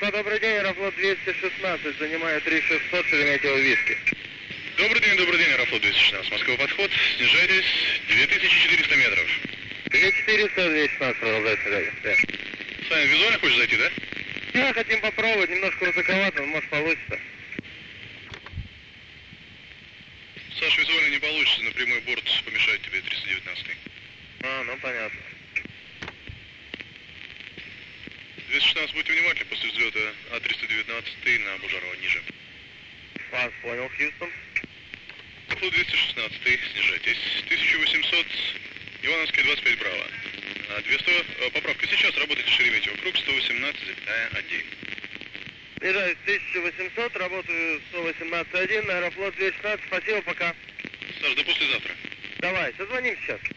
Москва, добрый день, Аэрофлот 216, занимаю 3600, Шереметьево, Виски. Добрый день, Аэрофлот 216, Москва, подход, снижайтесь, 2400 метров. 2400, 216, продолжай снижение. Да. Сами визуально хочешь зайти, да? Да, хотим попробовать, немножко высоковато, но может получится. Саш, визуально не получится, на прямой борт помешает тебе 319. Ну понятно. 216, будьте внимательны, после взлета А319 на Бужарова ниже. Вас понял, Хьюстон. Аэрофлот 216, снижайтесь, 1800, Ивановская, 25 Браво. 200, поправка, сейчас работайте Шереметьево, круг 118,1. Снижаюсь 1800, работаю 118.1, Аэрофлот 216, спасибо, пока. Саш, до послезавтра. Давай, созвоним сейчас.